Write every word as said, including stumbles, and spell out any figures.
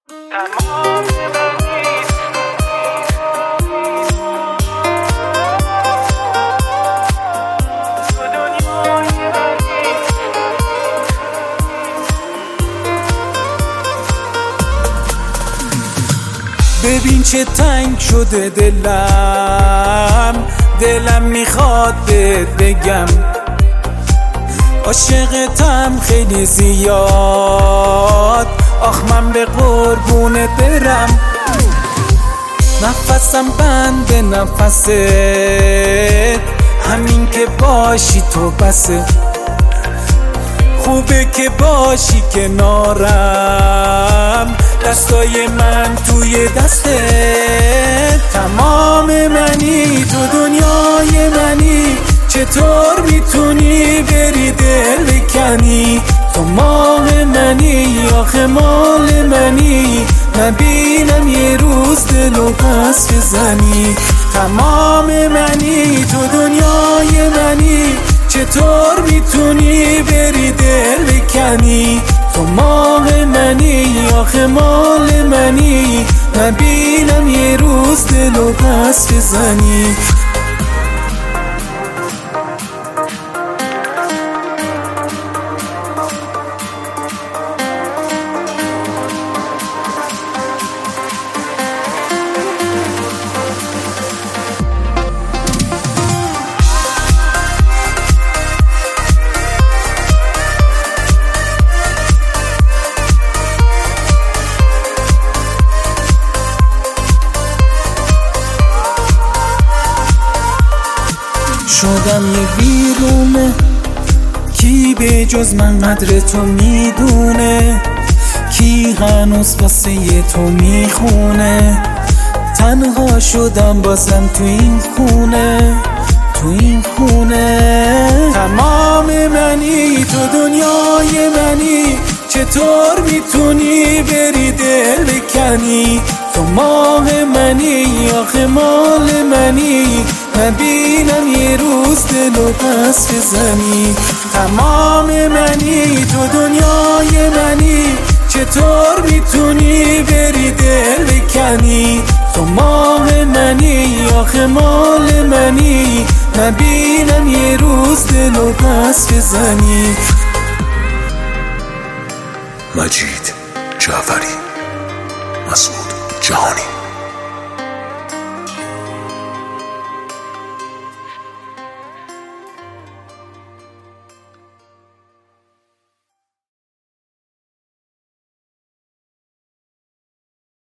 ببین چه تنگ شده دلم، دلم میخواد بهت بگم عاشقتم خیلی زیاد، آخ من به قربونت برم. نفسم بند نفست، همین که باشی تو بسه. خوبه که باشی کنارم، دستای من توی دستت. تمام منی تو دنیای منی، چطور میتونی بری دل بکنی؟ تو ماه منی آخه مال منی، نبینم یه روز دلو پس بزنی. تمام منی تو دنیای منی، چطور میتونی بری دل بکنی؟ تو ماه منی آخه مال منی، نبینم یه روز دلو پس بزنی. شدم یه ویرونه، کی به جز من قدر تو میدونه؟ کی هنوز واسه یه تو میخونه؟ تنها شدم بازم تو این خونه، تو این خونه. تمام منی تو دنیای منی، چطور میتونی بری دل بکنی؟ تو ماه منی آخه مال منی، نبینم یه روز دلو پس بزنی. تمام منی تو دنیای منی، چطور میتونی بری دل بکنی؟ تو ماه منی آخه مال منی، نبینم یه روز دلو پس بزنی. مجید جعفری، مسعود جهانی.